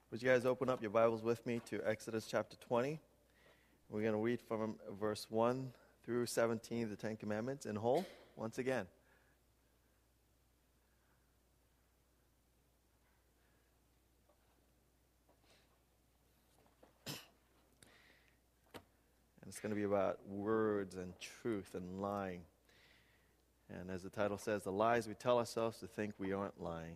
Would you guys open up your Bibles with me to Exodus chapter 20? We're going to read from verse 1 through 17, the Ten Commandments in whole, once again. And it's going to be about words and truth and lying. And as the title says, the lies we tell ourselves to think we aren't lying.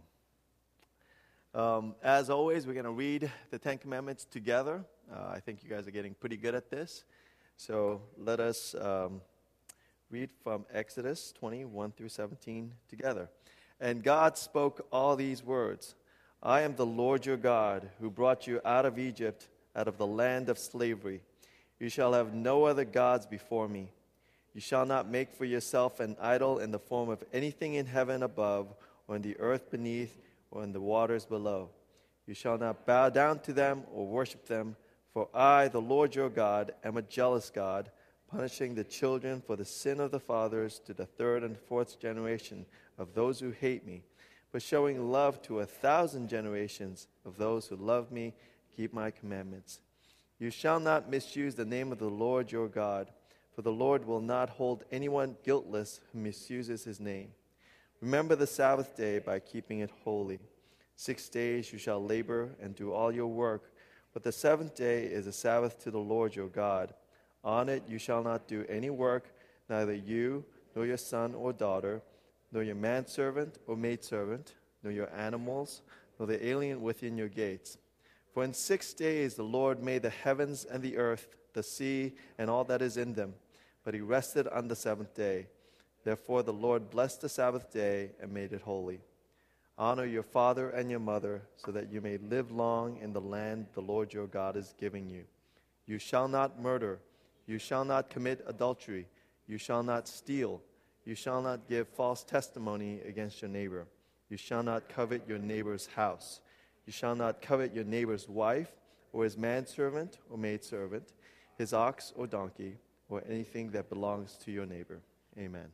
As always, we're going to read the Ten Commandments together. I think you guys are getting pretty good at this. So let us read from Exodus 21 through 17 together. And God spoke all these words. I am the Lord your God, who brought you out of Egypt, out of the land of slavery. You shall have no other gods before me. You shall not make for yourself an idol in the form of anything in heaven above, or in the earth beneath, or in the waters below. You shall not bow down to them or worship them, for I, the Lord your God, am a jealous God, punishing the children for the sin of the fathers to the third and fourth generation of those who hate me, but showing love to 1,000 generations of those who love me, keep my commandments. You shall not misuse the name of the Lord your God, for the Lord will not hold anyone guiltless who misuses his name. Remember the Sabbath day by keeping it holy. 6 days you shall labor and do all your work, but the seventh day is a Sabbath to the Lord your God. On it you shall not do any work, neither you, nor your son or daughter, nor your manservant or maidservant, nor your animals, nor the alien within your gates. For in 6 days the Lord made the heavens and the earth, the sea, and all that is in them, but he rested on the seventh day. Therefore the Lord blessed the Sabbath day and made it holy. Honor your father and your mother, so that you may live long in the land the Lord your God is giving you. You shall not murder. You shall not commit adultery. You shall not steal. You shall not give false testimony against your neighbor. You shall not covet your neighbor's house. You shall not covet your neighbor's wife, or his manservant or maidservant, his ox or donkey, or anything that belongs to your neighbor. Amen.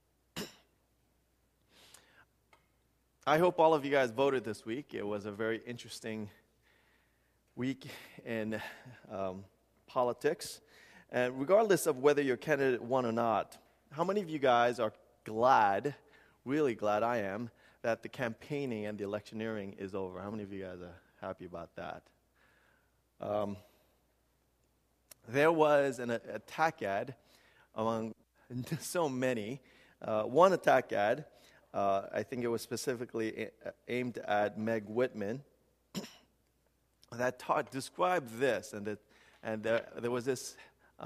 I hope all of you guys voted this week. It was a very interesting week in politics. And regardless of whether your candidate won or not, how many of you guys are glad, really glad I am, that the campaigning and the electioneering is over? How many of you guys are happy about that? There was an attack ad among so many. One attack ad, I think it was specifically aimed at Meg Whitman, that described this, and there was this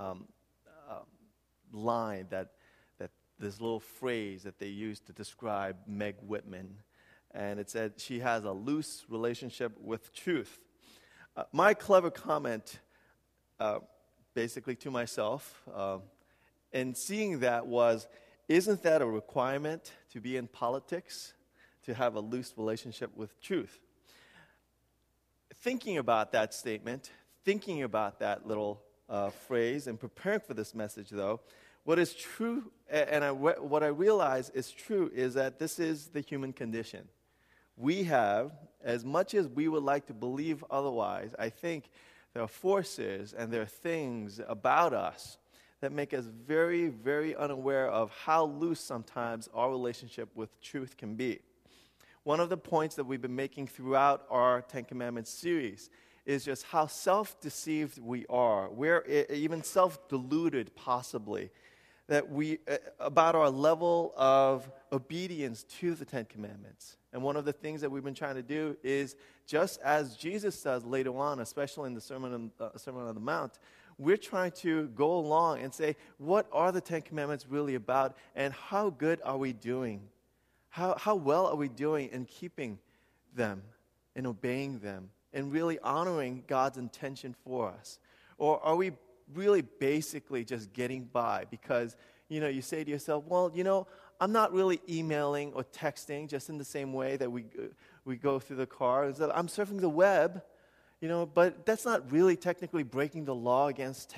line that this little phrase that they used to describe Meg Whitman, and it said she has a loose relationship with truth. My clever comment, basically to myself, in seeing that was, isn't that a requirement to be in politics, to have a loose relationship with truth? Thinking about that statement, thinking about that little phrase, and preparing for this message, though, what is true, and what I realize is true, is that this is the human condition. We have, as much as we would like to believe otherwise, I think there are forces and there are things about us that make us very, very unaware of how loose sometimes our relationship with truth can be. One of the points that we've been making throughout our Ten Commandments series is just how self-deceived we are. We're even self-deluded, possibly, that about our level of obedience to the Ten Commandments. And one of the things that we've been trying to do is, just as Jesus does later on, especially in the Sermon on the Mount, we're trying to go along and say, what are the Ten Commandments really about, and how good are we doing? How well are we doing in keeping them, in obeying them, and really honoring God's intention for us? Or are we really basically just getting by because, you say to yourself, well, I'm not really emailing or texting just in the same way that we go through the car. I'm surfing the web. But that's not really technically breaking the law against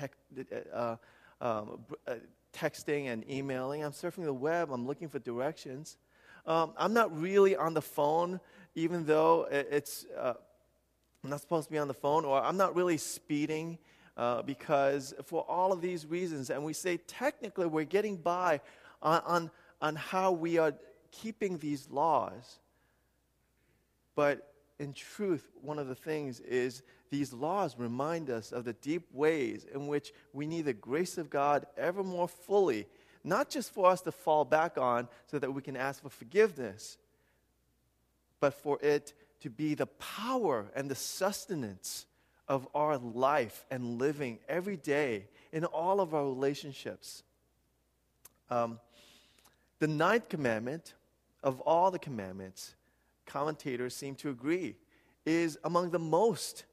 texting and emailing. I'm surfing the web. I'm looking for directions. I'm not really on the phone, even though it's I'm not supposed to be on the phone, or I'm not really speeding because for all of these reasons. And we say technically we're getting by on how we are keeping these laws. But in truth, one of the things is these laws remind us of the deep ways in which we need the grace of God ever more fully, not just for us to fall back on so that we can ask for forgiveness, but for it to be the power and the sustenance of our life and living every day in all of our relationships. The ninth commandment of all the commandments, commentators seem to agree, is among the most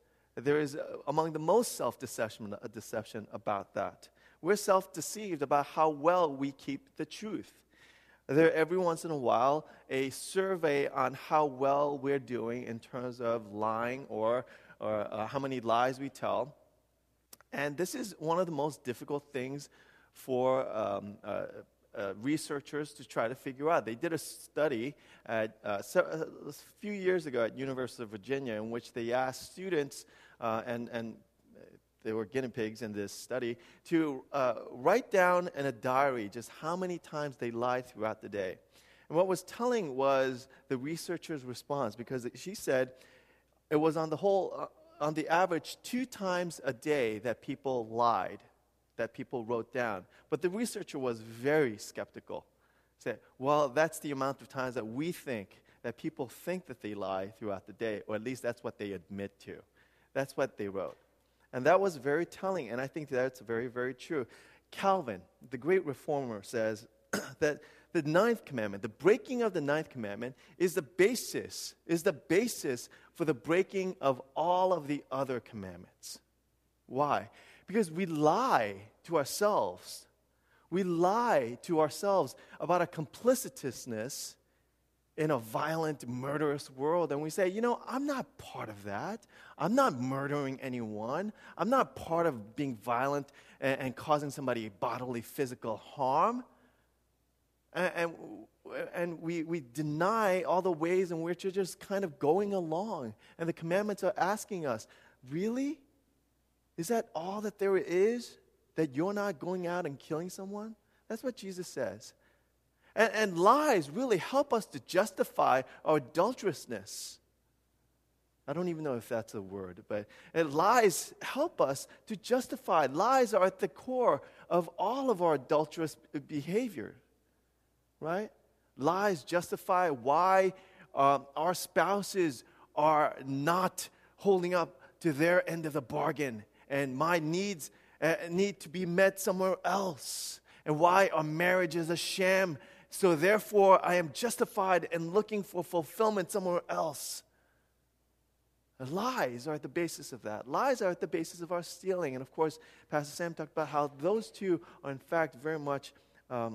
self-deception about that. We're self-deceived about how well we keep the truth. There, every once in a while, a survey on how well we're doing in terms of lying or how many lies we tell. And this is one of the most difficult things for researchers to try to figure out. They did a study a few years ago at University of Virginia in which they asked students, and they were guinea pigs in this study, to write down in a diary just how many times they lied throughout the day. And what was telling was the researcher's response, because she said it was on the average 2 times a day that people lied, that people wrote down. But the researcher was very skeptical. Said, well, that's the amount of times that we think that people think that they lie throughout the day, or at least that's what they admit to. That's what they wrote. And that was very telling, and I think that's very, very true. Calvin, the great reformer, says that the ninth commandment, the breaking of the ninth commandment, is the basis for the breaking of all of the other commandments. Why? Because we lie to ourselves. We lie to ourselves about a complicitousness in a violent, murderous world. And we say, I'm not part of that. I'm not murdering anyone. I'm not part of being violent and causing somebody bodily, physical harm. And we deny all the ways in which we're just kind of going along. And the commandments are asking us, really? Is that all that there is? That you're not going out and killing someone? That's what Jesus says. And lies really help us to justify our adulterousness. I don't even know if that's a word, but lies help us to justify. Lies are at the core of all of our adulterous behavior, right? Lies justify why our spouses are not holding up to their end of the bargain, and my needs need to be met somewhere else, and why our marriage is a sham. So therefore, I am justified in looking for fulfillment somewhere else. Lies are at the basis of that. Lies are at the basis of our stealing. And of course, Pastor Sam talked about how those two are in fact very much one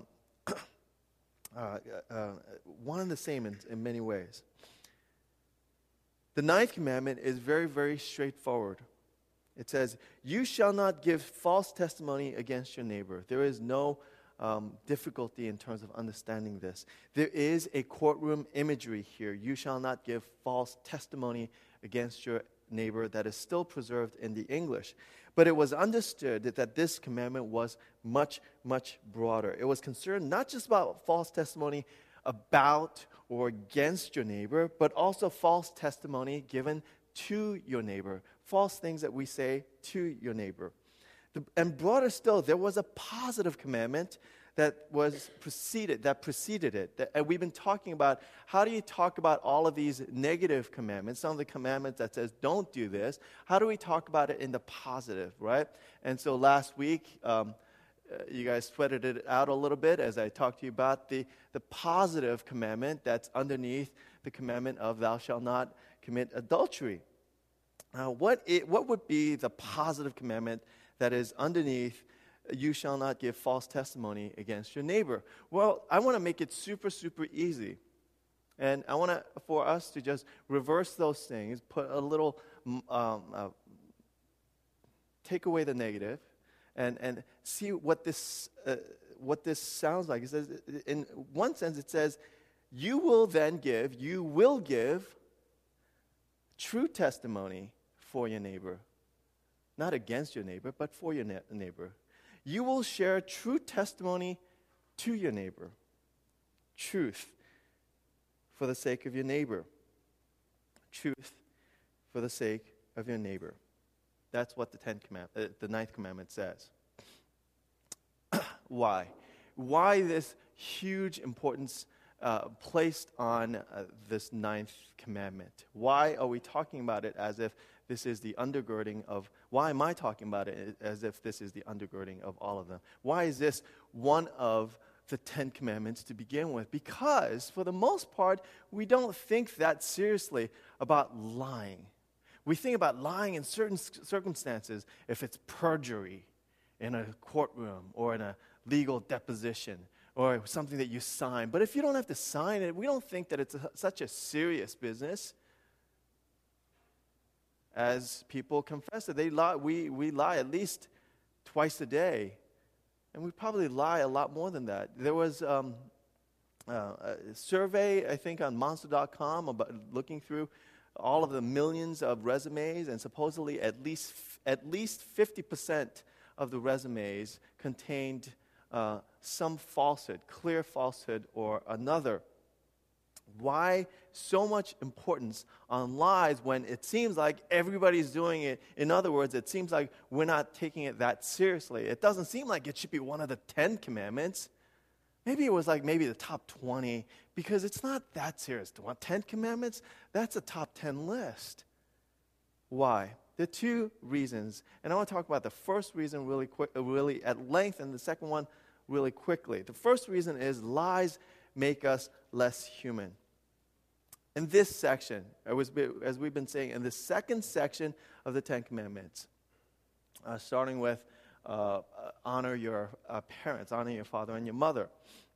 and the same in many ways. The ninth commandment is very, very straightforward. It says, you shall not give false testimony against your neighbor. There is no difficulty in terms of understanding this. There is a courtroom imagery here. You shall not give false testimony against your neighbor. That is still preserved in the English. But it was understood that this commandment was much, much broader. It was concerned not just about false testimony about or against your neighbor, but also false testimony given to your neighbor. False things that we say to your neighbor. And broader still, there was a positive commandment that preceded it. And we've been talking about how do you talk about all of these negative commandments, some of the commandments that says don't do this. How do we talk about it in the positive, right? And so last week, you guys sweated it out a little bit as I talked to you about the positive commandment that's underneath the commandment of thou shalt not commit adultery. Now, what would be the positive commandment that is underneath, you shall not give false testimony against your neighbor? Well, I want to make it super, super easy. And I want for us to just reverse those things, put a little, take away the negative, and see what this sounds like. It says, in one sense, it says, you will give true testimony for your neighbor. Not against your neighbor, but for your neighbor. You will share true testimony to your neighbor. Truth for the sake of your neighbor. Truth for the sake of your neighbor. That's what the ninth commandment says. Why? Why this huge importance placed on this ninth commandment? Why are we talking about it as if this is the undergirding of, why am I talking about it as if this is the undergirding of all of them? Why is this one of the 10 commandments to begin with? Because, for the most part, we don't think that seriously about lying. We think about lying in certain circumstances, if it's perjury in a courtroom or in a legal deposition or something that you sign. But if you don't have to sign it, we don't think that it's such a serious business. As people confess that they lie, we lie at least twice a day. And we probably lie a lot more than that. There was a survey, I think, on Monster.com about looking through all of the millions of resumes, and supposedly at least 50% of the resumes contained some falsehood, clear falsehood or another. Why so much importance on lies when it seems like everybody's doing it? In other words, it seems like we're not taking it that seriously. It doesn't seem like it should be one of the 10 commandments. Maybe it was like maybe the top 20, because it's not that serious. 10 commandments? That's a top 10 list. Why? There are two reasons, and I want to talk about the first reason really at length, and the second one really quickly. The first reason is lies make us less human. In this section, as we've been saying, in the second section of the 10 Commandments, starting with honor your parents, honor your father and your mother.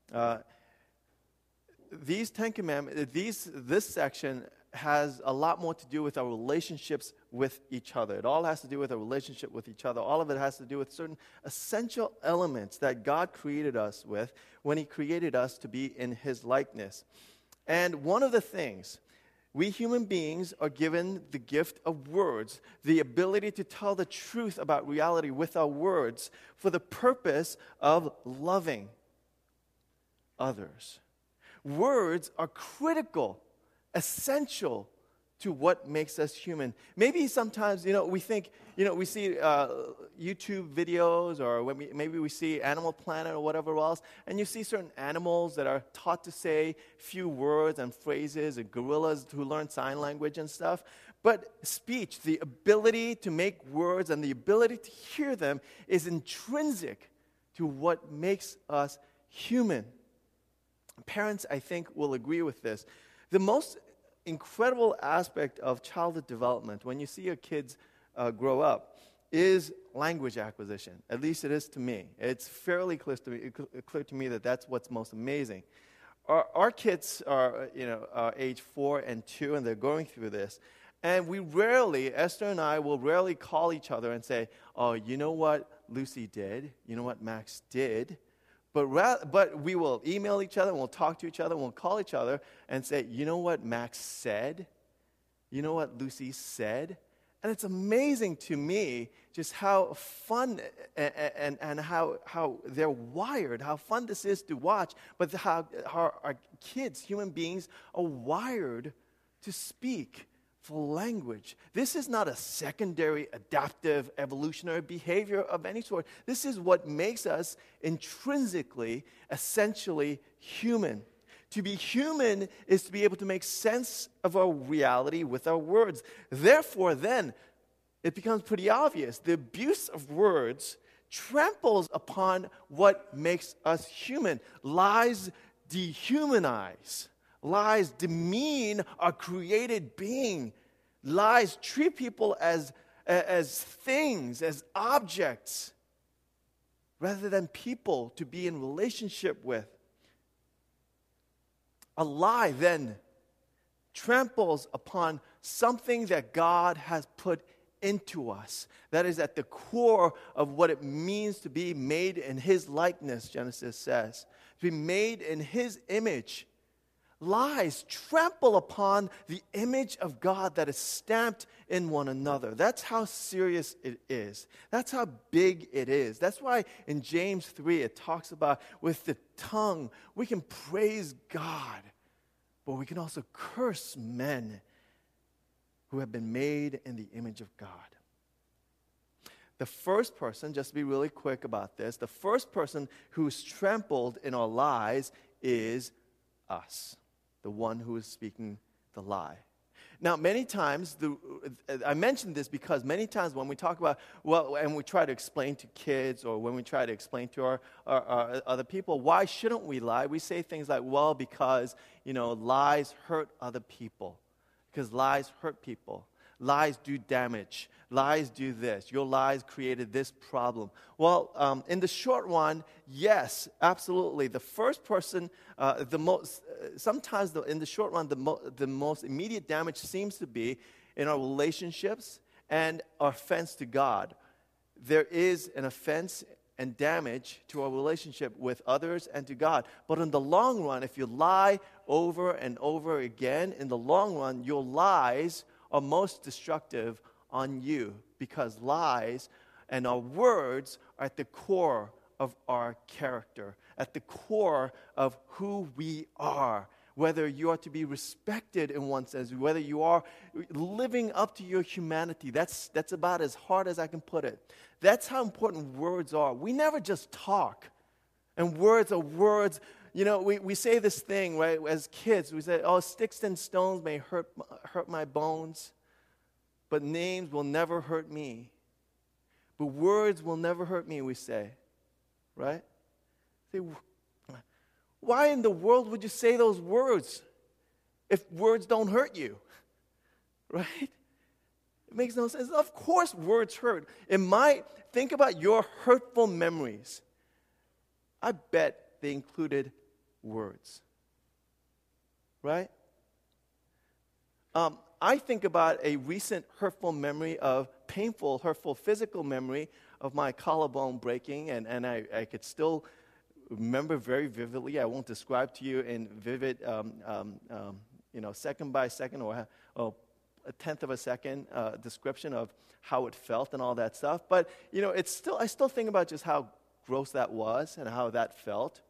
These 10 Commandments, this section has a lot more to do with our relationships with each other. It all has to do with our relationship with each other. All of it has to do with certain essential elements that God created us with when He created us to be in His likeness. And one of the things, we human beings are given the gift of words, the ability to tell the truth about reality with our words for the purpose of loving others. Words are critical, essential to what makes us human. Maybe sometimes, we think, we see YouTube videos, or maybe we see Animal Planet or whatever else, and you see certain animals that are taught to say few words and phrases, and gorillas who learn sign language and stuff. But speech, the ability to make words and the ability to hear them, is intrinsic to what makes us human. Parents, I think, will agree with this. The most incredible aspect of childhood development, when you see your kids grow up, is language acquisition. At least it is to me. It's fairly clear to me that that's what's most amazing. Our kids are, age 4 and 2, and they're going through this. And we rarely, Esther and I will rarely call each other and say, oh, you know what Lucy did? You know what Max did? But we will email each other, and we'll talk to each other, and we'll call each other and say, you know what Max said? You know what Lucy said? And it's amazing to me just how fun and how they're wired, how fun this is to watch, but how our kids, human beings, are wired to speak for language. This is not a secondary adaptive evolutionary behavior of any sort. This is what makes us intrinsically, essentially human. To be human is to be able to make sense of our reality with our words. Therefore, then, it becomes pretty obvious. The abuse of words tramples upon what makes us human. Lies dehumanize. Lies demean our created being. Lies treat people as things, as objects, rather than people to be in relationship with. A lie then tramples upon something that God has put into us. That is at the core of what it means to be made in His likeness, Genesis says. To be made in His image. Lies trample upon the image of God that is stamped in one another. That's how serious it is. That's how big it is. That's why in James 3 it talks about with the tongue we can praise God, but we can also curse men who have been made in the image of God. The first person, just to be really quick about this, the first person who's trampled in our lies is us, the one who is speaking the lie. Now, many times, I mention this because many times when we talk about, and we try to explain to kids or when we try to explain to our other people, why shouldn't we lie? We say things like, well, because, lies hurt other people. Because lies hurt people. Lies do damage. Lies do this. Your lies created this problem. Well, in the short run, yes, absolutely. The first person, sometimes in the short run, the most immediate damage seems to be in our relationships and our offense to God. There is an offense and damage to our relationship with others and to God. But in the long run, if you lie over and over again, in the long run, your lies are most destructive on you, because lies and our words are at the core of our character, at the core of who we are. Whether you are to be respected in one sense, whether you are living up to your humanity, that's about as hard as I can put it. That's how important words are. We never just talk, and words are words. We say this thing, right, as kids. We say, oh, sticks and stones may hurt my bones, but names will never hurt me. But words will never hurt me, we say, right? Say, why in the world would you say those words if words don't hurt you, right? It makes no sense. Of course words hurt. Think about your hurtful memories. I bet they included words, right? I think about a recent hurtful memory of painful, hurtful physical memory of my collarbone breaking, and I could still remember very vividly. I won't describe to you in vivid, second by second or a tenth of a second description of how it felt and all that stuff. But I still think about just how gross that was and how that felt.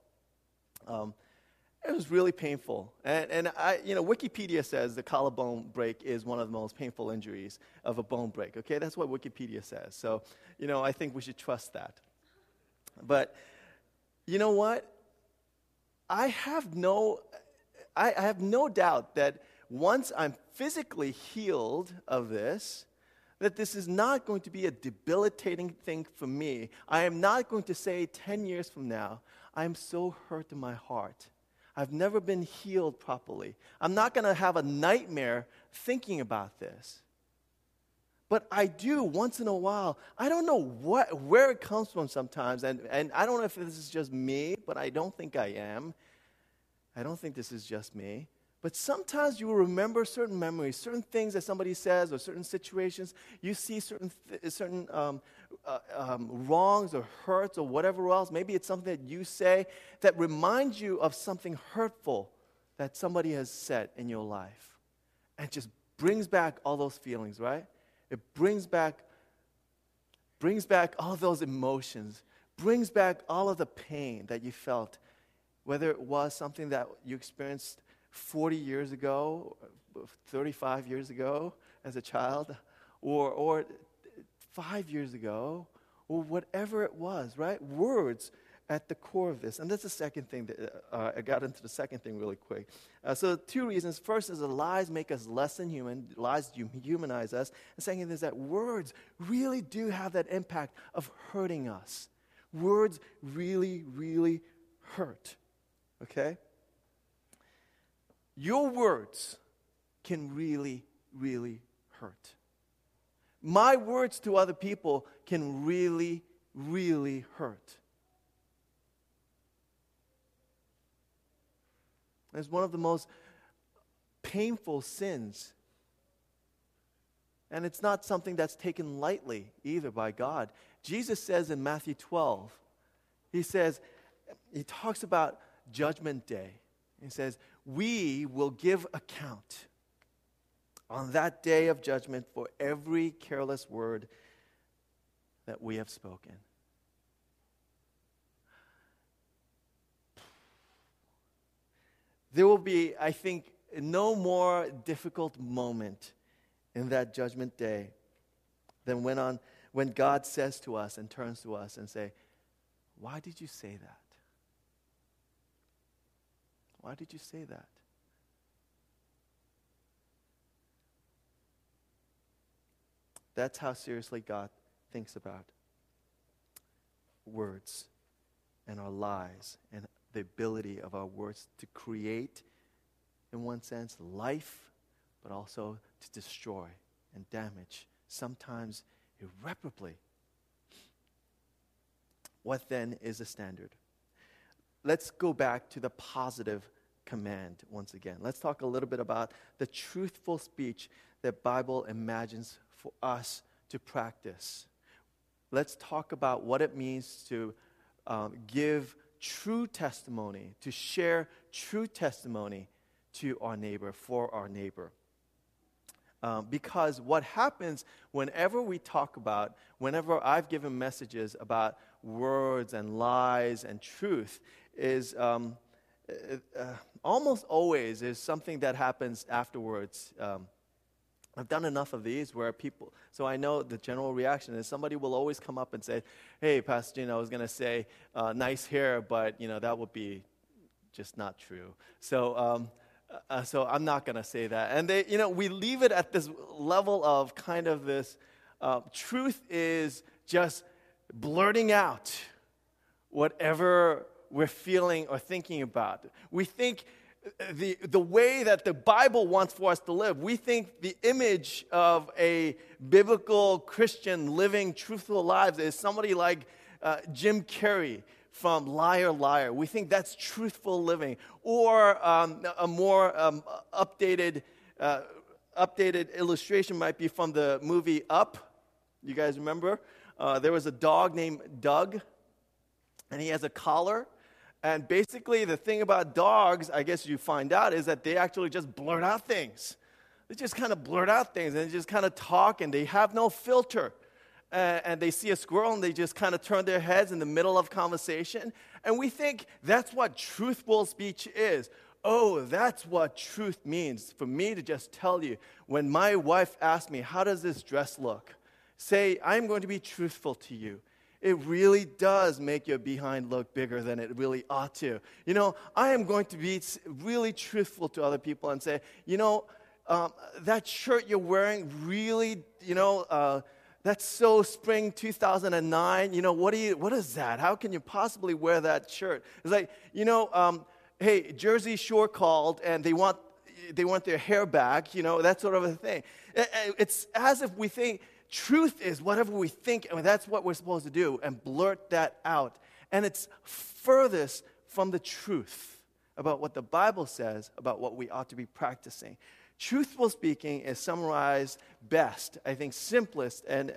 It was really painful. And Wikipedia says the collarbone break is one of the most painful injuries of a bone break. Okay, that's what Wikipedia says. So, I think we should trust that. But you know what? I have no doubt that once I'm physically healed of this, that this is not going to be a debilitating thing for me. I am not going to say 10 years from now, I am so hurt in my heart. I've never been healed properly. I'm not going to have a nightmare thinking about this. But I do once in a while. I don't know where it comes from sometimes, and I don't know if this is just me, but I don't think I am. I don't think this is just me. But sometimes you will remember certain memories, certain things that somebody says, or certain situations. You see certain wrongs or hurts or whatever else. Maybe it's something that you say that reminds you of something hurtful that somebody has said in your life. And it just brings back all those feelings, right? It brings back all of those emotions, brings back all of the pain that you felt, whether it was something that you experienced 40 years ago, 35 years ago as a child, or 5 years ago, or whatever it was, right? Words at the core of this. And that's the second thing that I got into the second thing really quick. So 2 reasons. First is that lies make us less than human. Lies humanize us. And second is that words really do have that impact of hurting us. Words really, really hurt. Okay? Your words can really, really hurt. My words to other people can really, really hurt. It's one of the most painful sins. And it's not something that's taken lightly either by God. Jesus says in Matthew 12, he talks about Judgment Day. He says, we will give account on that day of judgment for every careless word that we have spoken. There will be, I think, no more difficult moment in that judgment day than when God says to us and turns to us and say, "Why did you say that? Why did you say that?" That's how seriously God thinks about words and our lives and the ability of our words to create, in one sense, life, but also to destroy and damage, sometimes irreparably. What then is the standard? Let's go back to the positive command once again. Let's talk a little bit about the truthful speech that Bible imagines for us to practice. Let's talk about what it means to give true testimony, to share true testimony to our neighbor, for our neighbor. Because what happens whenever I've given messages about words and lies and truth is almost always is something that happens afterwards. I've done enough of these where so I know the general reaction is somebody will always come up and say, "Hey, Pastor Gene, I was going to say nice hair, but that would be just not true. So I'm not going to say that." And we leave it at this level of kind of this, truth is just blurting out whatever we're feeling or thinking about. We think the way that the Bible wants for us to live, we think the image of a biblical Christian living truthful lives is somebody like Jim Carrey from Liar, Liar. We think that's truthful living. Or a more updated illustration might be from the movie Up. You guys remember? There was a dog named Doug, and he has a collar. And basically, the thing about dogs, I guess you find out, is that they actually just blurt out things. They just kind of blurt out things, and they just kind of talk, and they have no filter. And they see a squirrel, and they just kind of turn their heads in the middle of conversation. And we think that's what truthful speech is. Oh, that's what truth means. For me to just tell you, when my wife asks me, "How does this dress look?" say, "I'm going to be truthful to you. It really does make your behind look bigger than it really ought to. I am going to be really truthful to other people and say, that shirt you're wearing really, that's so spring 2009. What is that? How can you possibly wear that shirt?" It's like, hey, Jersey Shore called and they want their hair back, that sort of a thing. It's as if we think truth is whatever we think, and that's what we're supposed to do, and blurt that out. And it's furthest from the truth about what the Bible says about what we ought to be practicing. Truthful speaking is summarized best, I think simplest, and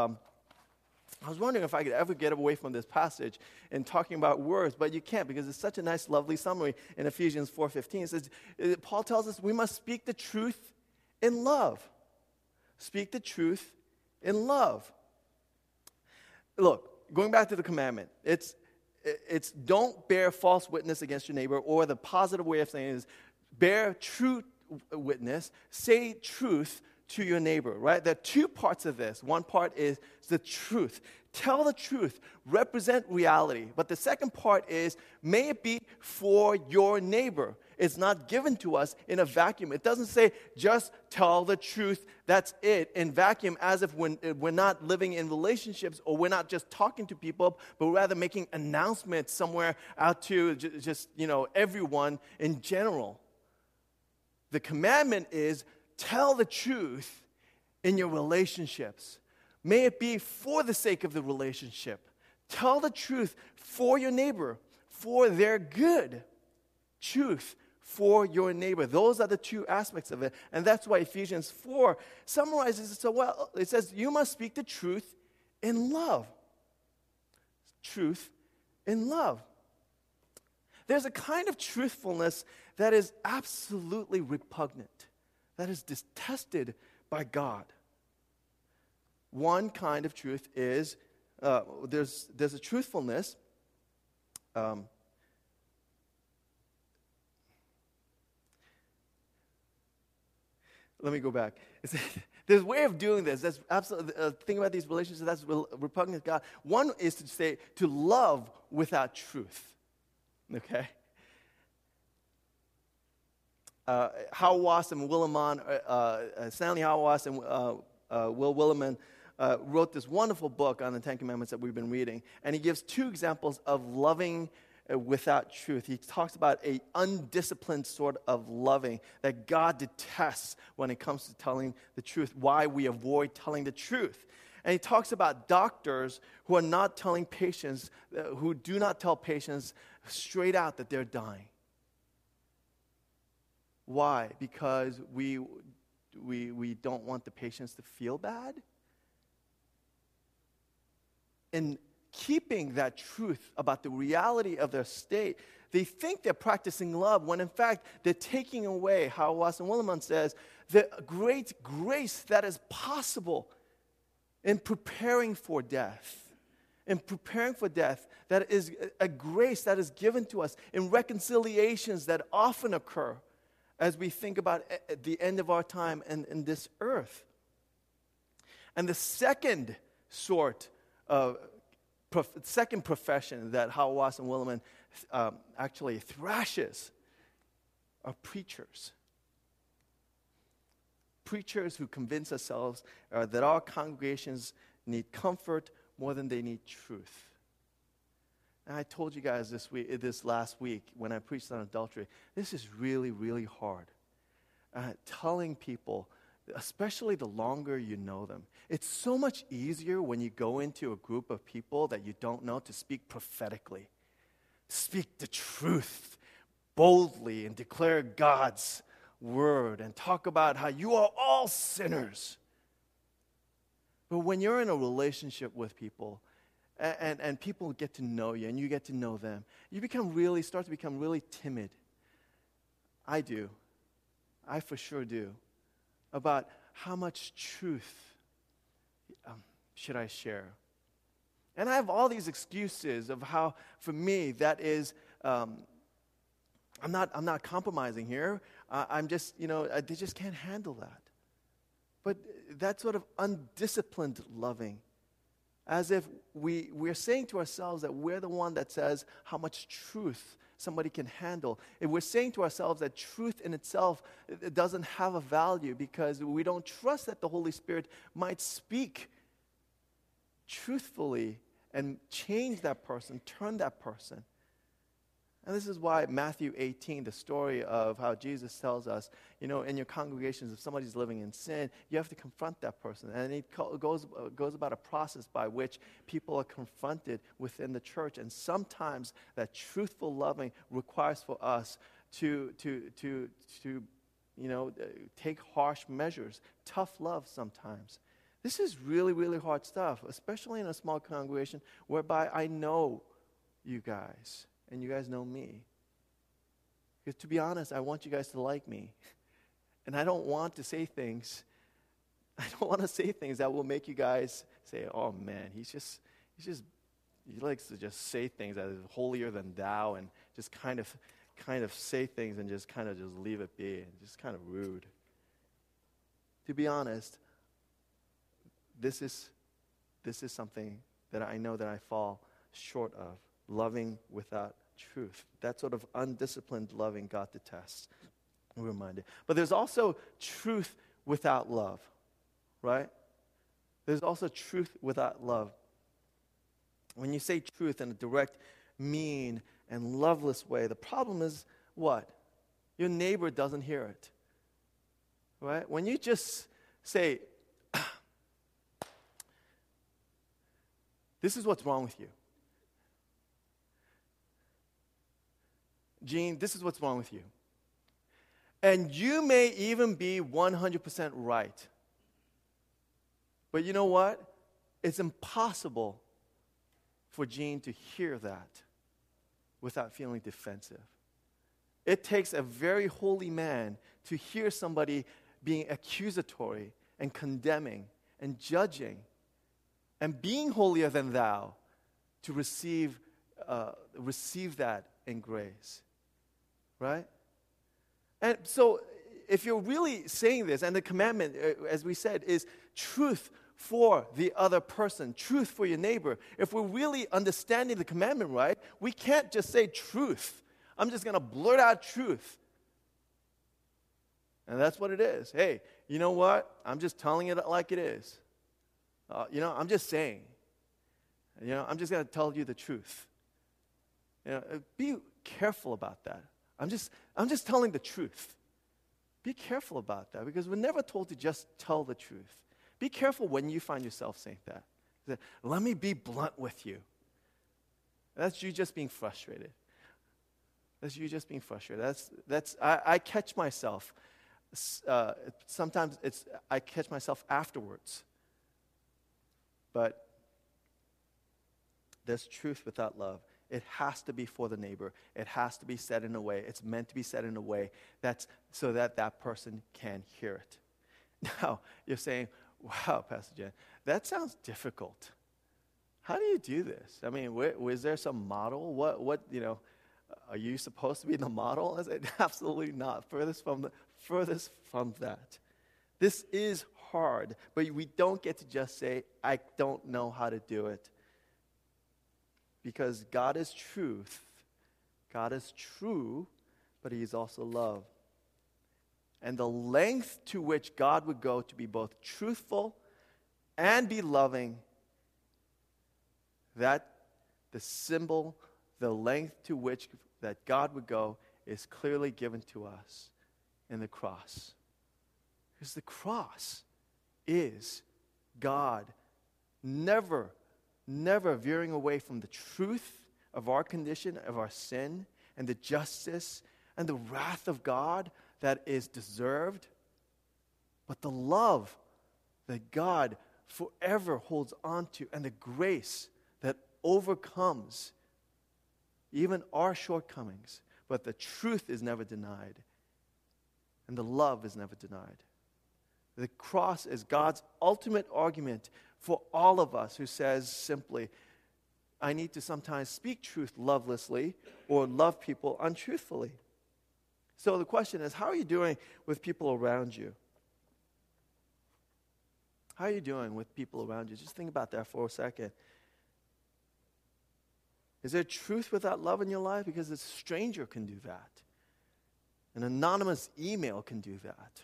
I was wondering if I could ever get away from this passage in talking about words, but you can't, because it's such a nice, lovely summary in Ephesians 4:15. It says, Paul tells us we must speak the truth in love. Speak the truth in love. Look, going back to the commandment, it's don't bear false witness against your neighbor, or the positive way of saying it is bear true witness, say truth to your neighbor, right? There are two parts of this. One part is the truth. Tell the truth. Represent reality. But the second part is, may it be for your neighbor. It's not given to us in a vacuum. It doesn't say, just tell the truth, that's it, in vacuum, as if we're not living in relationships, or we're not just talking to people, but rather making announcements somewhere out to just everyone in general. The commandment is, tell the truth in your relationships. May it be for the sake of the relationship. Tell the truth for your neighbor, for their good. Truth for your neighbor. Those are the two aspects of it. And that's why Ephesians 4 summarizes it so well. It says, you must speak the truth in love. Truth in love. There's a kind of truthfulness that is absolutely repugnant, that is detested by God. One kind of truth is, there's a truthfulness. Let me go back. There's a way of doing this. That's absolutely think about these relationships. That's repugnant to God. One is to say to love without truth. Okay. Hauerwas and Willimon, Stanley Hauerwas and Will Willimon wrote this wonderful book on the Ten Commandments that we've been reading, and he gives two examples of loving without truth. He talks about an undisciplined sort of loving that God detests when it comes to telling the truth, why we avoid telling the truth. And he talks about doctors who are not telling patients, who do not tell patients straight out that they're dying. Why? Because we don't want the patients to feel bad? In keeping that truth about the reality of their state, they think they're practicing love when in fact they're taking away, how Watson Willimon says, the great grace that is possible in preparing for death. In preparing for death, that is a grace that is given to us in reconciliations that often occur as we think about the end of our time in this earth. And the second sort of second profession that Hauerwas and Willimon actually thrashes are preachers. Preachers who convince ourselves that our congregations need comfort more than they need truth. And I told you guys this last week when I preached on adultery, this is really, really hard. Telling people, especially the longer you know them. It's so much easier when you go into a group of people that you don't know to speak prophetically. Speak the truth boldly and declare God's word and talk about how you are all sinners. But when you're in a relationship with people and people get to know you and you get to know them, you start to become really timid. I do. I for sure do. About how much truth should I share? And I have all these excuses of how, for me, that is, I'm not compromising here. I'm just, they just can't handle that. But that sort of undisciplined loving, as if we're saying to ourselves that we're the one that says how much truth somebody can handle. If we're saying to ourselves that truth in itself it doesn't have a value because we don't trust that the Holy Spirit might speak truthfully and change that person, turn that person. And this is why Matthew 18, the story of how Jesus tells us, in your congregations, if somebody's living in sin, you have to confront that person. And it goes about a process by which people are confronted within the church. And sometimes that truthful loving requires for us to take harsh measures, tough love sometimes. This is really, really hard stuff, especially in a small congregation whereby I know you guys. And you guys know me. Because to be honest, I want you guys to like me. And I don't want to say things. I don't want to say things that will make you guys say, oh man, he likes to just say things that is holier than thou and just kind of say things and just kind of just leave it be and just kind of rude. To be honest, this is something that I know that I fall short of. Loving without truth. That sort of undisciplined loving God detests. We're reminded. But there's also truth without love, right? There's also truth without love. When you say truth in a direct, mean, and loveless way, the problem is what? Your neighbor doesn't hear it, right? When you just say, this is what's wrong with you. Gene, this is what's wrong with you. And you may even be 100% right. But you know what? It's impossible for Gene to hear that. without feeling defensive. It takes a very holy man to hear somebody being accusatory and condemning and judging and being holier than thou to receive that in grace. Right? And so if you're really saying this, and the commandment, as we said, is truth for the other person, truth for your neighbor. If we're really understanding the commandment right, we can't just say truth. I'm just going to blurt out truth. And that's what it is. Hey, you know what? I'm just telling it like it is. I'm just saying. I'm just going to tell you the truth. Be careful about that. I'm just telling the truth. Be careful about that because we're never told to just tell the truth. Be careful when you find yourself saying that. Let me be blunt with you. That's you just being frustrated. That's you just being frustrated. I catch myself. Sometimes I catch myself afterwards. But there's truth without love. It has to be for the neighbor. It has to be said in a way. It's meant to be said in a way that's so that person can hear it. Now, you're saying, wow, Pastor Jen, that sounds difficult. How do you do this? I mean, was there some model? What are you supposed to be the model? I said, absolutely not. Furthest from that. This is hard, but we don't get to just say, I don't know how to do it. Because God is truth. God is true, but He is also love. And the length to which God would go to be both truthful and be loving, that the symbol, the length to which that God would go is clearly given to us in the cross. Because the cross is God never veering away from the truth of our condition, of our sin, and the justice and the wrath of God that is deserved, but the love that God forever holds on to and the grace that overcomes even our shortcomings. But the truth is never denied, and the love is never denied. The cross is God's ultimate argument for all of us who says simply, I need to sometimes speak truth lovelessly or love people untruthfully. So the question is, how are you doing with people around you? How are you doing with people around you? Just think about that for a second. Is there truth without love in your life? Because a stranger can do that. An anonymous email can do that.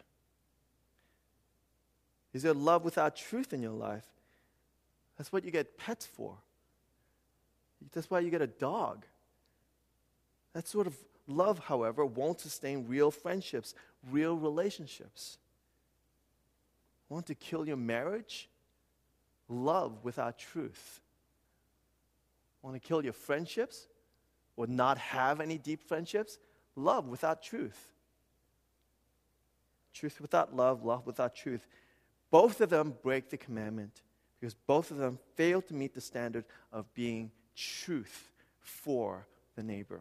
Is there love without truth in your life? That's what you get pets for. That's why you get a dog. That sort of love, however, won't sustain real friendships, real relationships. Want to kill your marriage? Love without truth. Want to kill your friendships? Or not have any deep friendships? Love without truth. Truth without love, love without truth. Both of them break the commandment because both of them fail to meet the standard of being truth for the neighbor.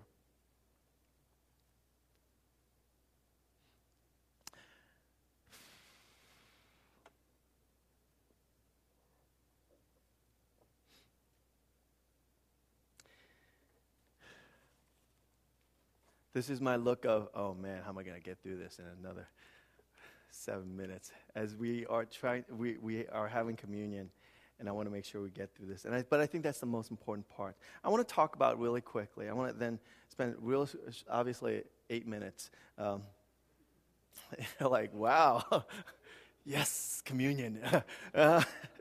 This is my look of, oh man, how am I going to get through this in another 7 minutes? As we are having communion, and I want to make sure we get through this. But I think that's the most important part. I want to talk about really quickly. I want to then spend obviously 8 minutes. Like, wow, yes, communion. I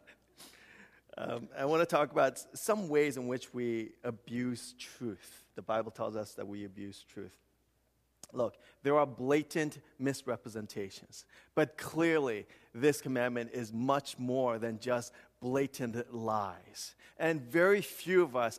want to talk about some ways in which we abuse truth. The Bible tells us that we abuse truth. Look, there are blatant misrepresentations, but clearly this commandment is much more than just blatant lies. And very few of us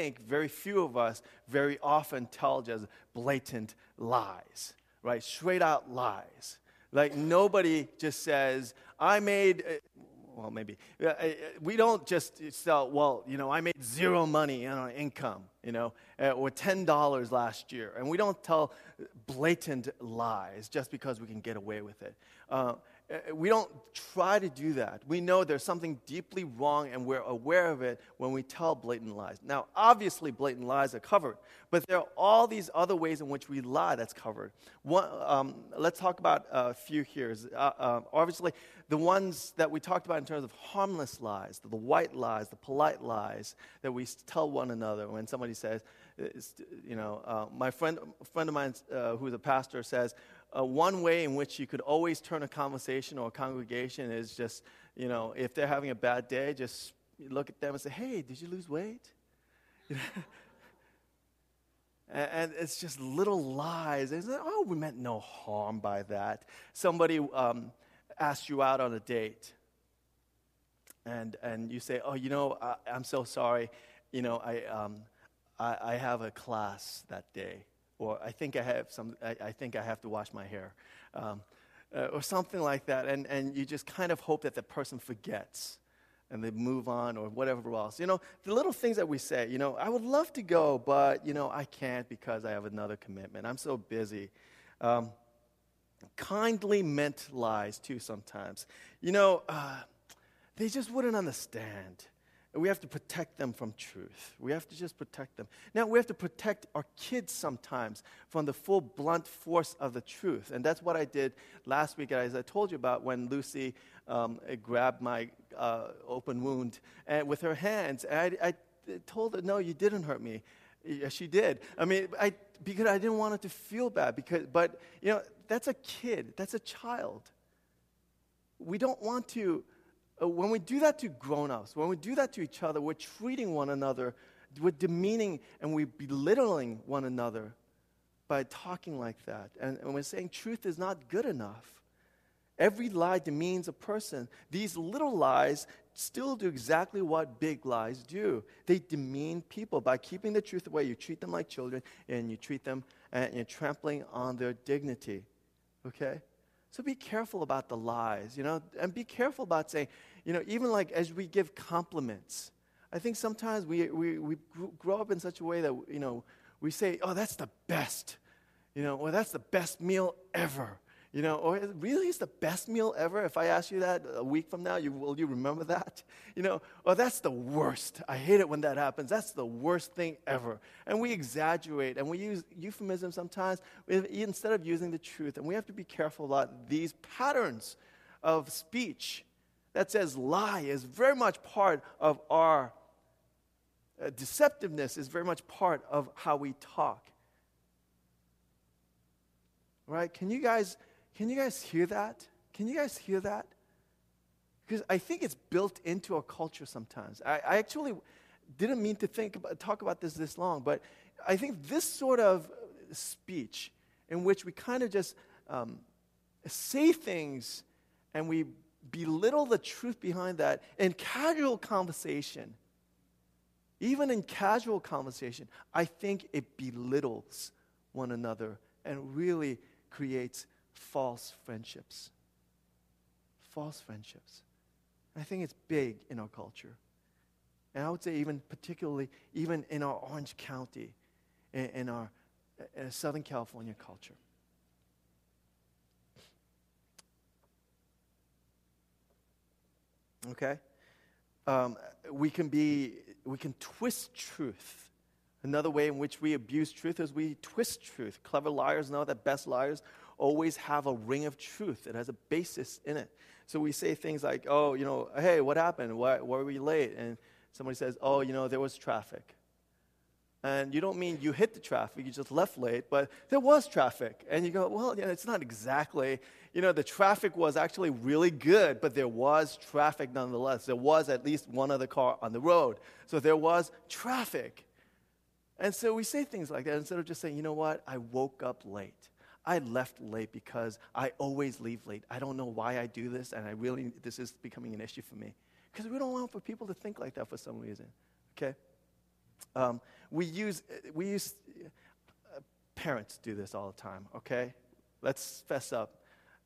very often tell just blatant lies, right? Straight out lies. Like nobody just says, I made well, maybe. We don't just sell, well, I made zero money on income, or $10 last year. And we don't tell blatant lies just because we can get away with it. We don't try to do that. We know there's something deeply wrong, and we're aware of it when we tell blatant lies. Now, obviously, blatant lies are covered, but there are all these other ways in which we lie that's covered. Let's talk about a few here. Obviously, the ones that we talked about in terms of harmless lies, the white lies, the polite lies that we tell one another when somebody says, my friend of mine who's a pastor says, one way in which you could always turn a conversation or a congregation is just, if they're having a bad day, just look at them and say, hey, did you lose weight? And it's just little lies. It's like, oh, we meant no harm by that. Somebody asked you out on a date, and you say, oh, I'm so sorry. I have a class that day. Or I think I have to wash my hair, or something like that, and you just kind of hope that the person forgets, and they move on, or whatever else. The little things that we say. I would love to go, but I can't because I have another commitment. I'm so busy. Kindly meant lies too sometimes. They just wouldn't understand. We have to protect them from truth. We have to just protect them. Now, we have to protect our kids sometimes from the full blunt force of the truth. And that's what I did last week, as I told you about, when Lucy grabbed my open wound with her hands. And I told her, no, you didn't hurt me. Yeah, she did. Because I didn't want her to feel bad. But that's a kid. That's a child. We don't want to... When we do that to grown-ups, when we do that to each other, we're treating one another, we're demeaning and we're belittling one another by talking like that. And we're saying truth is not good enough. Every lie demeans a person. These little lies still do exactly what big lies do. They demean people. By keeping the truth away, you treat them like children, and you treat them, and you're trampling on their dignity. Okay? So be careful about the lies, and be careful about saying, even like as we give compliments. I think sometimes we grow up in such a way that, we say, oh, that's the best, or that's the best meal ever, or really is the best meal ever? If I ask you that a week from now, will you remember that? Or that's the worst. I hate it when that happens. That's the worst thing ever. And we exaggerate, and we use euphemisms sometimes instead of using the truth. And we have to be careful about these patterns of speech that says lie is very much part of our deceptiveness is very much part of how we talk. Right? Can you guys hear that? Can you guys hear that? Because I think it's built into our culture sometimes. I actually didn't mean to talk about this long, but I think this sort of speech in which we kind of just say things and we belittle the truth behind that in casual conversation, even in casual conversation, I think it belittles one another and really creates false friendships. False friendships. I think it's big in our culture. And I would say particularly in our Orange County, in our Southern California culture. Okay? We can twist truth. Another way in which we abuse truth is we twist truth. Clever liars know that best liars always have a ring of truth. It has a basis in it. So we say things like, oh, hey, what happened? Why were we late? And somebody says, oh, there was traffic. And you don't mean you hit the traffic, you just left late, but there was traffic. And you go, well, it's not exactly, the traffic was actually really good, but there was traffic nonetheless. There was at least one other car on the road. So there was traffic. And so we say things like that instead of just saying, you know what, I woke up late. I left late because I always leave late. I don't know why I do this, and this is becoming an issue for me. Because we don't want for people to think like that for some reason, okay? We use parents do this all the time, okay? Let's fess up.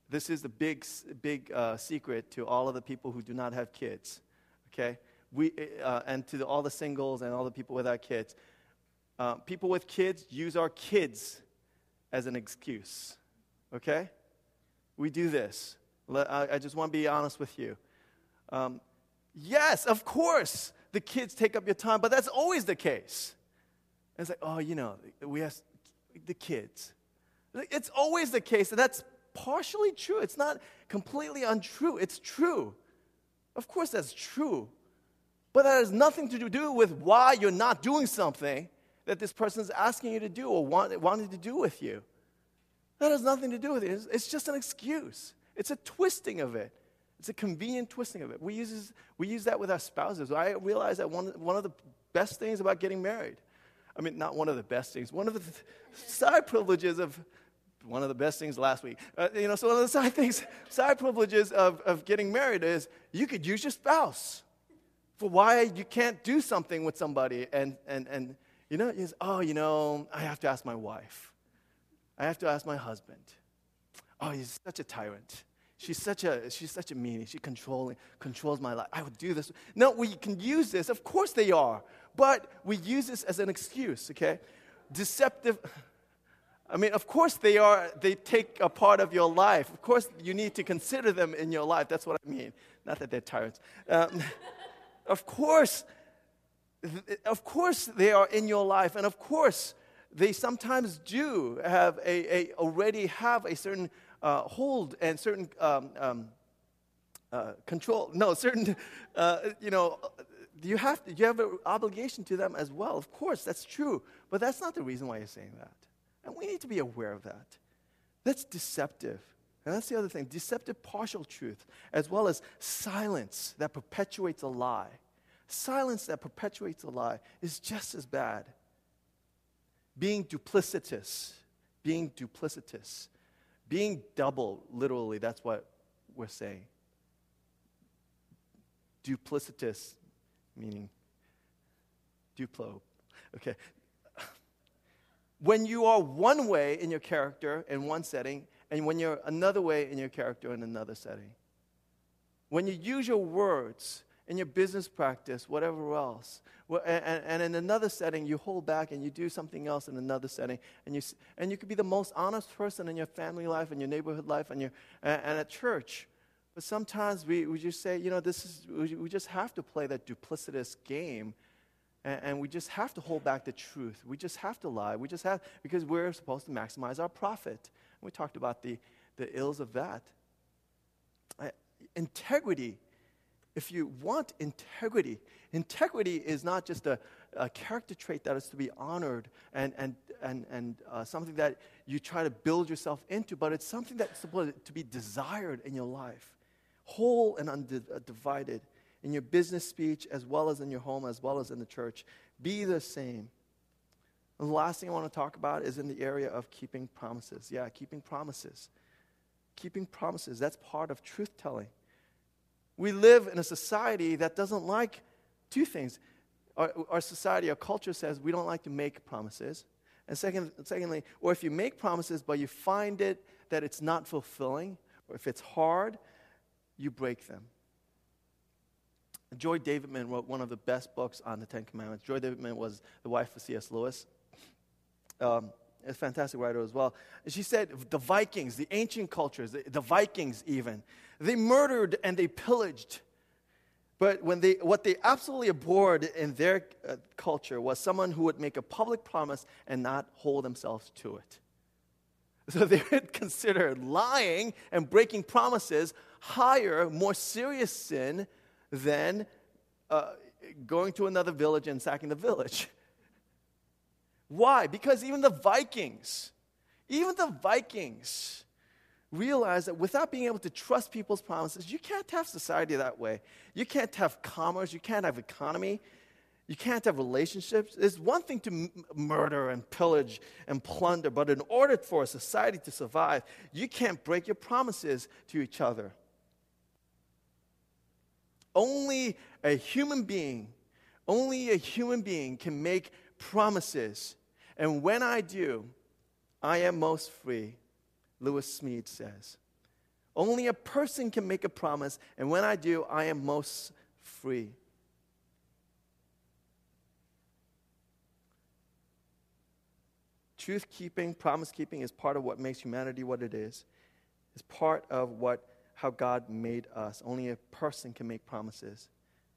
this is the big secret to all of the people who do not have kids, okay? And to all the singles and all the people without kids. People with kids use our kids as an excuse, okay? We do this. I just want to be honest with you. Yes, of course, the kids take up your time, but that's always the case. And it's like, oh, we have the kids. It's always the case, and that's partially true. It's not completely untrue. It's true. Of course that's true. But that has nothing to do with why you're not doing something that this person is asking you to do or wanting to do with you. That has nothing to do with it. It's just an excuse. It's a twisting of it. It's a convenient twisting of it. We use that with our spouses. I realize that one of the best things about getting married, I mean, not one of the best things, one of the side privileges of, one of the best things last week, so one of the side privileges of getting married is you could use your spouse for why you can't do something with somebody. And I have to ask my wife. I have to ask my husband. Oh, he's such a tyrant. She's such a meanie. She controls my life. I would do this. No, we can use this. Of course they are. But we use this as an excuse, okay? Deceptive. I mean, of course they are. They take a part of your life. Of course you need to consider them in your life. That's what I mean. Not that they're tyrants. Of course they are in your life. And of course they sometimes do have already have a certain hold and certain control. No, certain, you have an obligation to them as well. Of course, that's true. But that's not the reason why you're saying that. And we need to be aware of that. That's deceptive. And that's the other thing. Deceptive partial truth, as well as silence that perpetuates a lie. Silence that perpetuates a lie is just as bad. Being duplicitous. Being double, literally, that's what we're saying. Duplicitous, meaning duplo. Okay. When you are one way in your character in one setting, and when you're another way in your character in another setting. When you use your words in your business practice, whatever else, and in another setting you hold back and you do something else in another setting, and you could be the most honest person in your family life and your neighborhood life and at church, but sometimes we just say, we just have to play that duplicitous game, and we just have to hold back the truth. We just have to lie. Because we're supposed to maximize our profit. We talked about the ills of that. Integrity. If you want integrity is not just a character trait that is to be honored and something that you try to build yourself into, but it's something that's supposed to be desired in your life, whole and undivided, in your business speech as well as in your home as well as in the church. Be the same. And the last thing I want to talk about is in the area of keeping promises. Yeah, keeping promises. Keeping promises, that's part of truth-telling. We live in a society that doesn't like two things. Our society, our culture says we don't like to make promises. And secondly, or if you make promises but you find it that it's not fulfilling, or if it's hard, you break them. Joy Davidman wrote one of the best books on the Ten Commandments. Joy Davidman was the wife of C.S. Lewis. A fantastic writer as well. And she said the Vikings, the ancient cultures, the Vikings even, they murdered and they pillaged. But what they absolutely abhorred in their culture was someone who would make a public promise and not hold themselves to it. So they would consider lying and breaking promises higher, more serious sin than going to another village and sacking the village. Why? Because even the Vikings realized that without being able to trust people's promises, you can't have society that way. You can't have commerce. You can't have economy. You can't have relationships. It's one thing to murder and pillage and plunder, but in order for a society to survive, you can't break your promises to each other. Only a human being can make promises. And when I do, I am most free, Lewis Smead says. Only a person can make a promise, and when I do, I am most free. Truth-keeping, promise-keeping is part of what makes humanity what it is. It's part of how God made us. Only a person can make promises.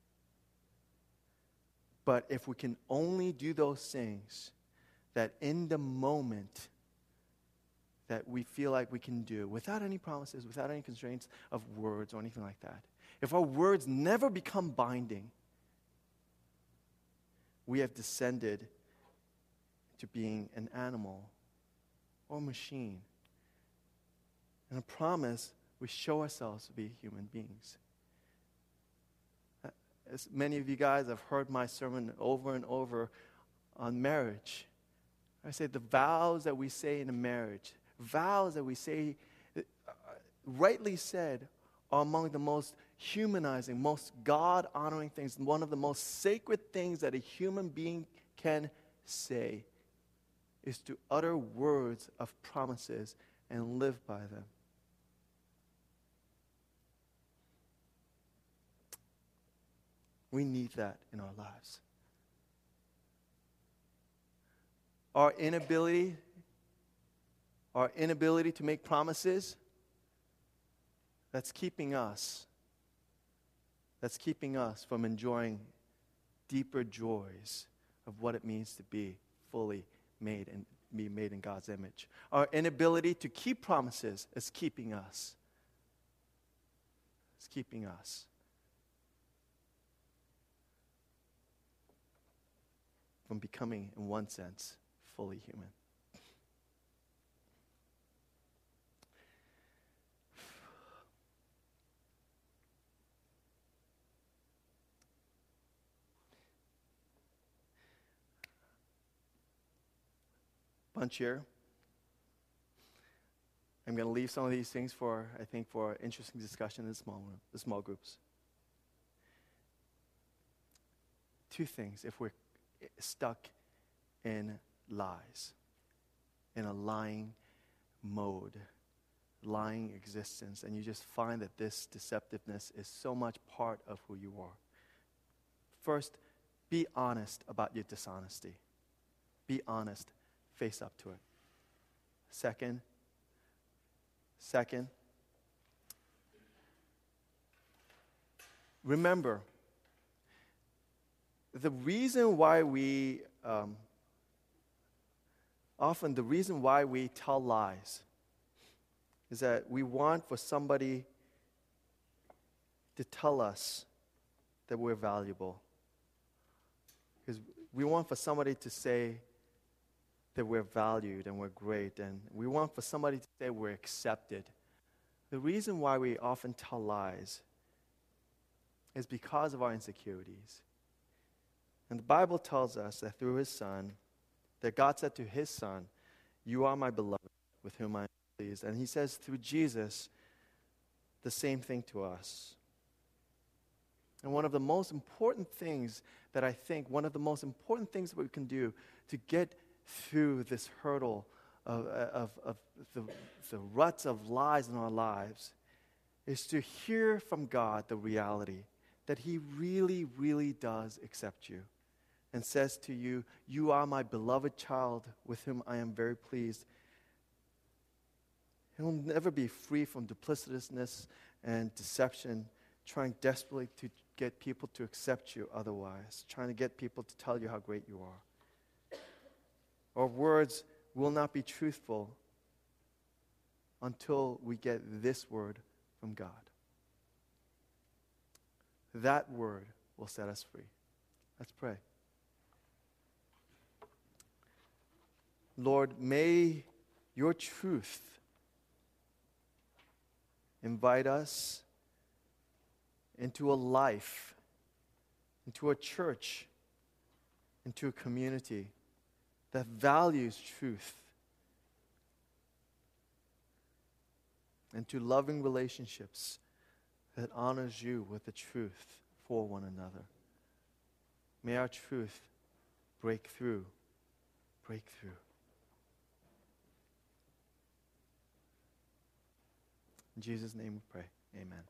But if we can only do those things that in the moment that we feel like we can do, without any promises, without any constraints of words or anything like that, if our words never become binding, we have descended to being an animal or a machine. And a promise, we show ourselves to be human beings. As many of you guys have heard my sermon over and over on marriage. I say the vows that we say in a marriage, vows that we say, rightly said, are among the most humanizing, most God-honoring things, one of the most sacred things that a human being can say is to utter words of promises and live by them. We need that in our lives. Our inability to make promises, that's keeping us from enjoying deeper joys of what it means to be fully made and be made in God's image. Our inability to keep promises is keeping us. It's keeping us from becoming, in one sense, fully human. Bunch here. I'm going to leave some of these things for interesting discussion in the small groups. Two things, if we're stuck in lies, in a lying mode, lying existence, and you just find that this deceptiveness is so much part of who you are. First, be honest about your dishonesty. Be honest. Face up to it. Second, remember, the reason why we tell lies is that we want for somebody to tell us that we're valuable. Because we want for somebody to say that we're valued and we're great, and we want for somebody to say we're accepted. The reason why we often tell lies is because of our insecurities. And the Bible tells us that through His Son, that God said to His Son, "You are my beloved, with whom I am pleased." And He says through Jesus the same thing to us. And one of the most important things that we can do to get through this hurdle of the ruts of lies in our lives is to hear from God the reality that He really, really does accept you and says to you, "You are my beloved child with whom I am very pleased." He'll never be free from duplicitousness and deception, trying desperately to get people to accept you otherwise, trying to get people to tell you how great you are. Our words will not be truthful until we get this word from God. That word will set us free. Let's pray. Lord, may your truth invite us into a life, into a church, into a community that values truth, and to loving relationships that honors you with the truth for one another. May our truth break through. In In Jesus' name we pray. Amen.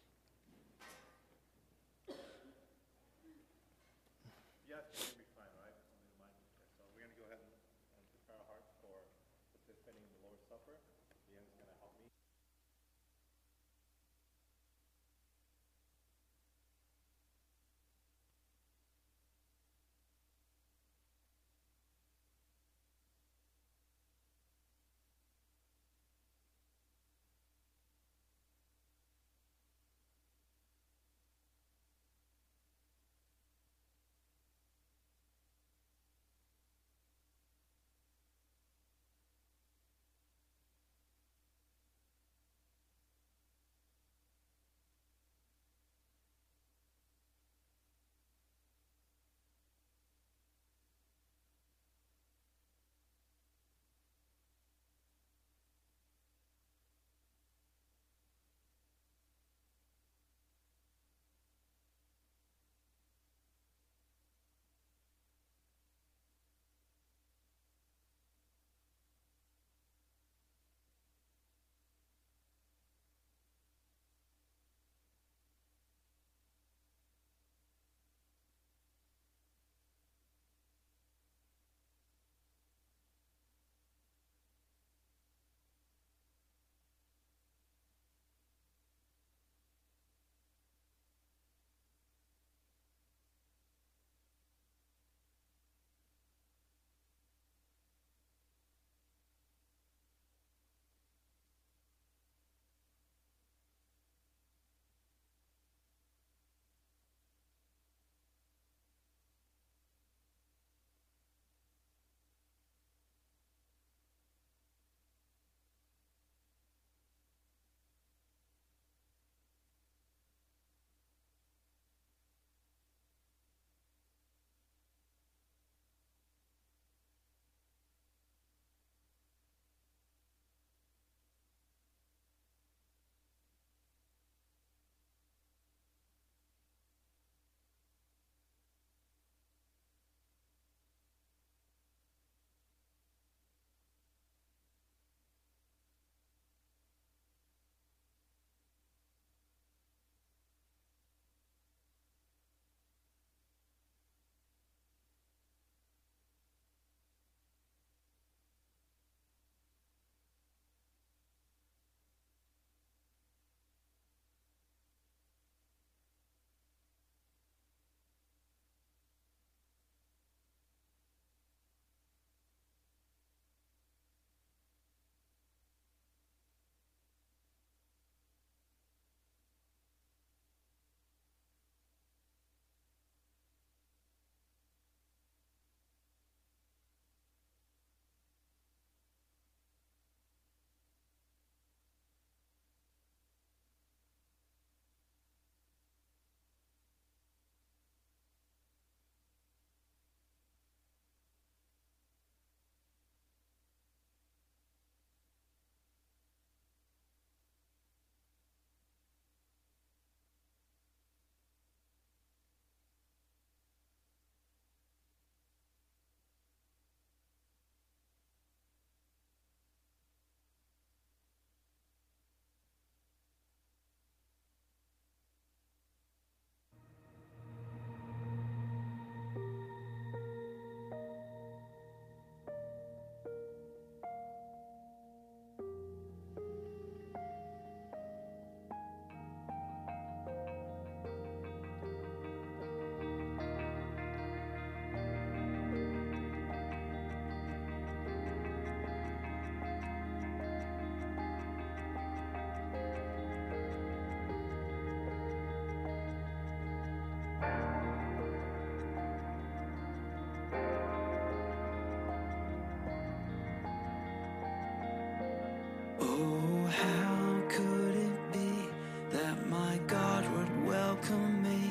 Oh, how could it be that my God would welcome me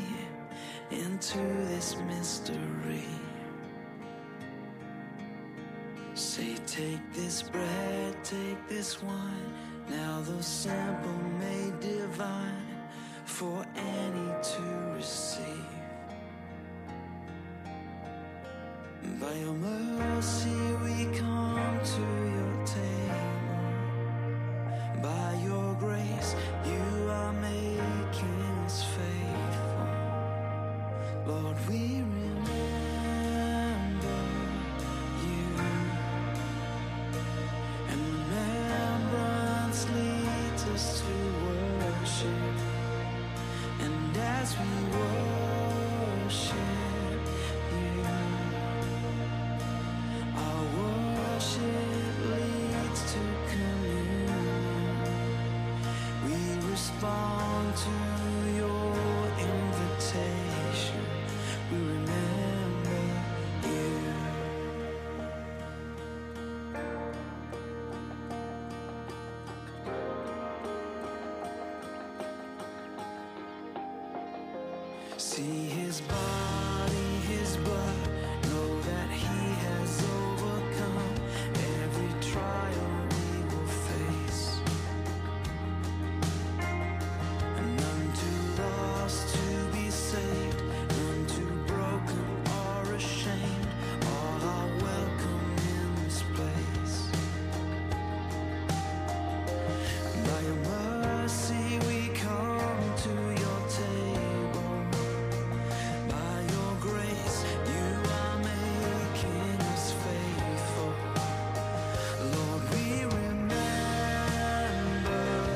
into this mystery? Say, take this bread, take this wine, now though simple made divine, for any to receive. By your mercy we come to your table. By your grace to your invitation. We remember you. See his body, his blood, know that he has overcome every trial we will face. And none too lost to be saved, none too broken or ashamed, all are welcome in this place. By your mercy we come to your table. By your grace you are making us faithful. Lord, we remember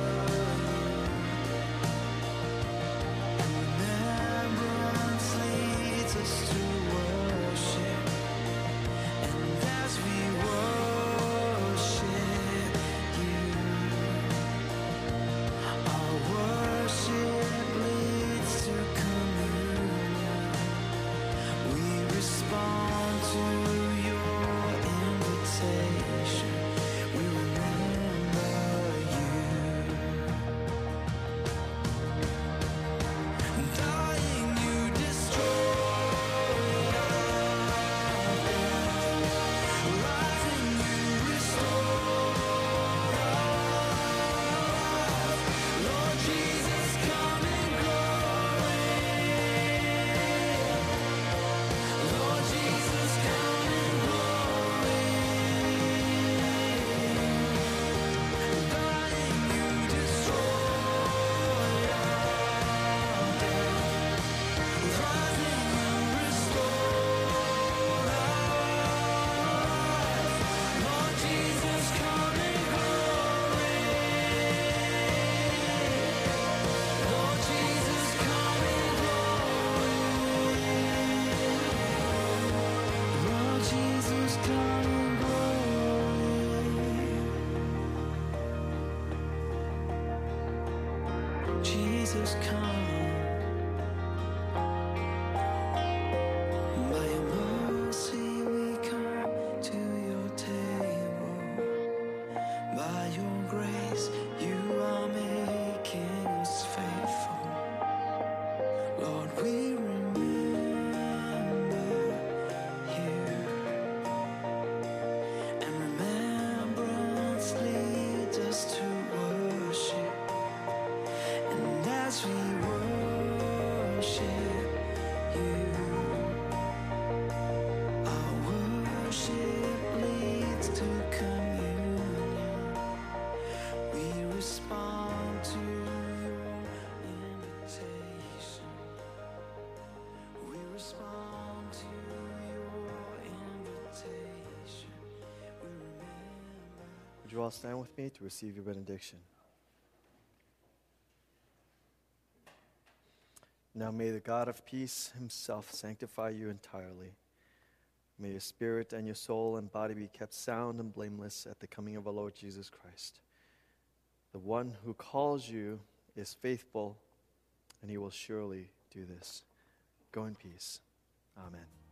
you. Remembrance leads us to worship. And as we worship you, our worship leads to communion. We respond to your invitation. We remember you. Dying, you destroyed our death. Rising, you restore our life. Lord Jesus, come in glory. Lord Jesus, come in glory. Dying, you destroyed our death. Rising, you restore our life. Lord Jesus, come in glory. Lord Jesus, come in glory. Lord Jesus, come in glory. Jesus, come. By your mercy we come to your table. By your grace you are making us faithful. Lord, we remember you. And remembrance leads us to worship. And as we worship you, our worship leads to communion. We respond to your invitation. We respond to your invitation. We remember. Would you all stand with me to receive your benediction? Now may the God of peace himself sanctify you entirely. May your spirit and your soul and body be kept sound and blameless at the coming of our Lord Jesus Christ. The one who calls you is faithful, and he will surely do this. Go in peace. Amen.